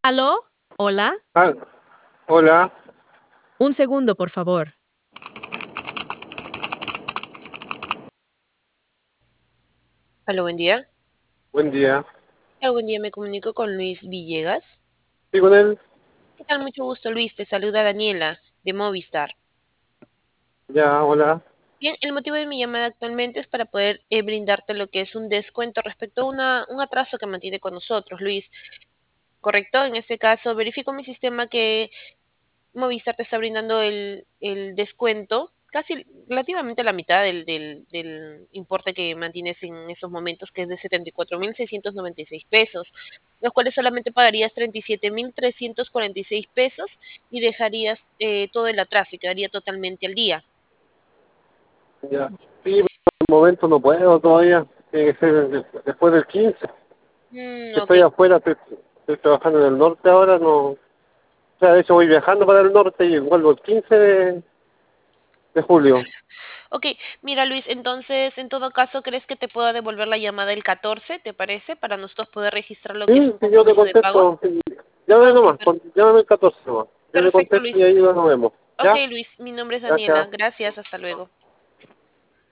¿Aló? ¿Hola? Ah, hola, Un segundo, por favor. Hola, buen día. buen día. Hola, buen día, me comunico con Luis Villegas. ¿Sí con él? ¿Qué tal? Mucho gusto, Luis. Te saluda Daniela, de Movistar. Ya, hola. Bien, el motivo de mi llamada actualmente es para poder brindarte lo que es un descuento respecto a un atraso que mantiene con nosotros, Luis. ¿Correcto? En este caso, verifico mi sistema que Movistar te está brindando el descuento, casi relativamente la mitad del importe que mantienes en estos momentos, que es de 74.696 pesos, los cuales solamente pagarías 37.346 pesos y dejarías todo el atraso y quedaría totalmente al día. Ya. Sí, pero en el momento no puedo todavía. Tiene que ser después del 15. Ok. Estoy afuera, estoy trabajando en el norte ahora, no. O sea, de hecho voy viajando para el norte y vuelvo el 15 de julio. Ok, mira Luis, entonces en todo caso, ¿crees que te pueda devolver la llamada el 14, te parece? Para nosotros poder registrar lo que es Sí, un sí, yo te compromiso de pago. contesto. Sí. Llámame Ok, nomás, llámame el 14 nomás. Yo te perfecto contesto y Luis. ahí nos vemos. Ok ¿Ya? Luis, mi nombre es Daniela. Gracias. Gracias, hasta luego.